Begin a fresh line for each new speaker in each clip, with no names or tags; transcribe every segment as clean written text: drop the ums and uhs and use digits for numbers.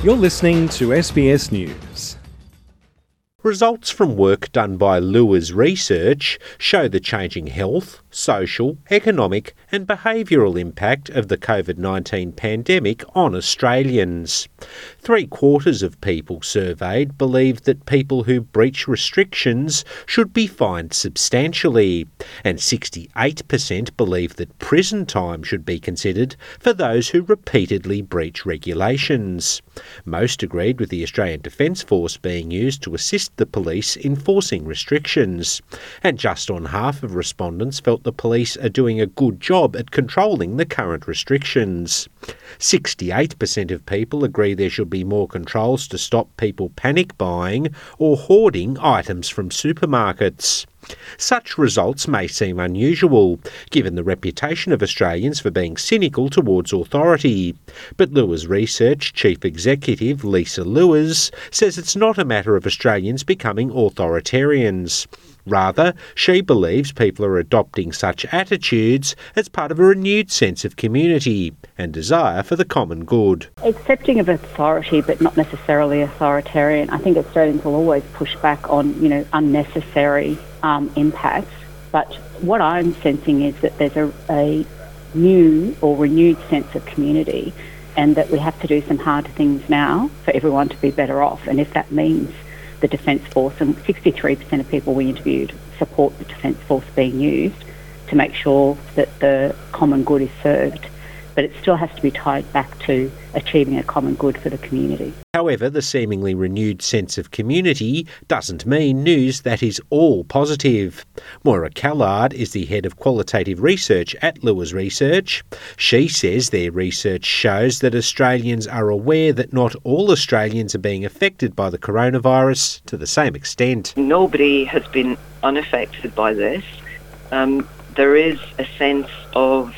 You're listening to SBS News.
Results from work done by Lua's Research show the changing health, social, economic and behavioural impact of the COVID-19 pandemic on Australians. 3/4 of people surveyed believe that people who breach restrictions should be fined substantially, and 68% believe that prison time should be considered for those who repeatedly breach regulations. Most agreed with the Australian Defence Force being used to assist the police enforcing restrictions, and just on half of respondents felt the police are doing a good job at controlling the current restrictions. 68% of people agree there should be more controls to stop people panic buying or hoarding items from supermarkets. Such results may seem unusual, given the reputation of Australians for being cynical towards authority. But Lua's Research Chief Executive Lisa Lewis says it's not a matter of Australians becoming authoritarians. Rather, she believes people are adopting such attitudes as part of a renewed sense of community and desire for the common good.
Accepting of authority, but not necessarily authoritarian. I think Australians will always push back on, unnecessary impacts. But what I'm sensing is that there's a new or renewed sense of community, and that we have to do some hard things now for everyone to be better off. And if that means the Defence Force, and 63% of people we interviewed support the Defence Force being used to make sure that the common good is served. But it still has to be tied back to achieving a common good for the community.
However, the seemingly renewed sense of community doesn't mean news that is all positive. Moira Callard is the head of qualitative research at Lua's Research. She says their research shows that Australians are aware that not all Australians are being affected by the coronavirus to the same extent.
Nobody has been unaffected by this. There is a sense of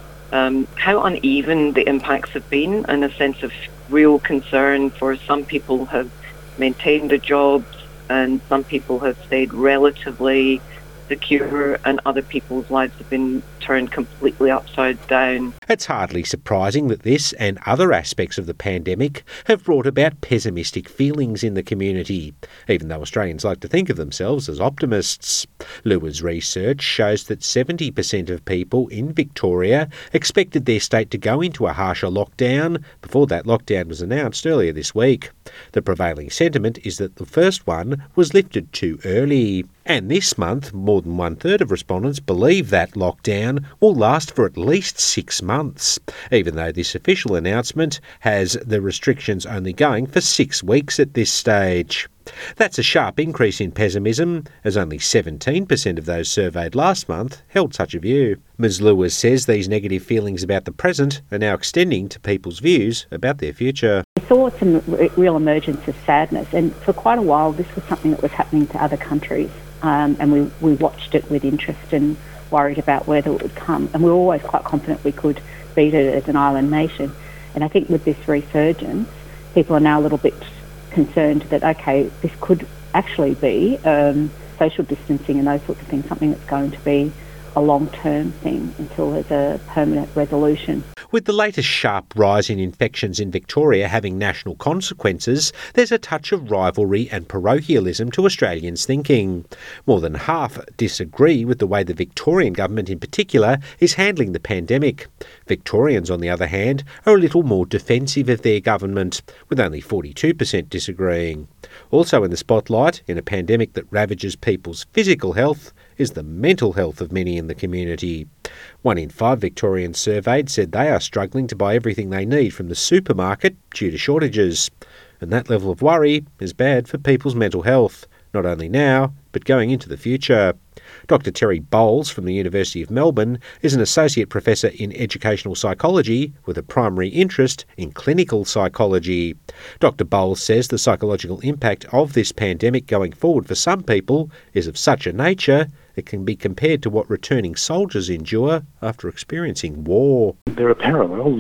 how uneven the impacts have been, and a sense of real concern for some people have maintained their jobs and some people have stayed relatively secure, and other people's lives have been turned completely upside down.
It's hardly surprising that this and other aspects of the pandemic have brought about pessimistic feelings in the community, even though Australians like to think of themselves as optimists. Lua's Research shows that 70% of people in Victoria expected their state to go into a harsher lockdown before that lockdown was announced earlier this week. The prevailing sentiment is that the first one was lifted too early. And this month, more than 1/3 of respondents believe that lockdown will last for at least 6 months, even though this official announcement has the restrictions only going for 6 weeks at this stage. That's a sharp increase in pessimism, as only 17% of those surveyed last month held such a view. Ms Lewis says these negative feelings about the present are now extending to people's views about their future.
We saw some real emergence of sadness, and for quite a while this was something that was happening to other countries. And we watched it with interest and worried about whether it would come. And we were always quite confident we could beat it as an island nation. And I think with this resurgence, people are now a little bit concerned that, okay, this could actually be social distancing and those sorts of things, something that's going to be a long-term thing until there's a permanent resolution.
With the latest sharp rise in infections in Victoria having national consequences, there's a touch of rivalry and parochialism to Australians' thinking. More than half disagree with the way the Victorian government in particular is handling the pandemic. Victorians, on the other hand, are a little more defensive of their government, with only 42% disagreeing. Also in the spotlight, in a pandemic that ravages people's physical health, is the mental health of many in the community. 1 in 5 Victorians surveyed said they are struggling to buy everything they need from the supermarket due to shortages. And that level of worry is bad for people's mental health, not only now, but going into the future. Dr Terry Bowles from the University of Melbourne is an associate professor in educational psychology with a primary interest in clinical psychology. Dr Bowles says the psychological impact of this pandemic going forward for some people is of such a nature it can be compared to what returning soldiers endure after experiencing war.
There are parallels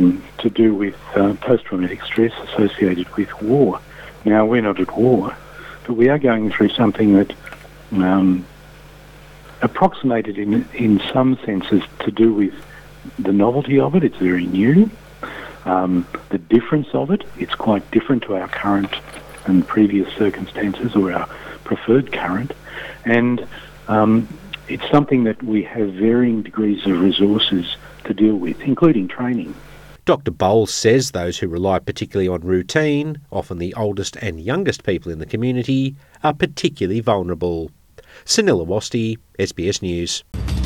to do with post-traumatic stress associated with war. Now, we're not at war, but we are going through something that approximated in some senses to do with the novelty of it. It's very new. The difference of it, it's quite different to our current and previous circumstances or our preferred current. And it's something that we have varying degrees of resources to deal with, including training.
Dr Bowles says those who rely particularly on routine, often the oldest and youngest people in the community, are particularly vulnerable. Sunil Awasthi, SBS News.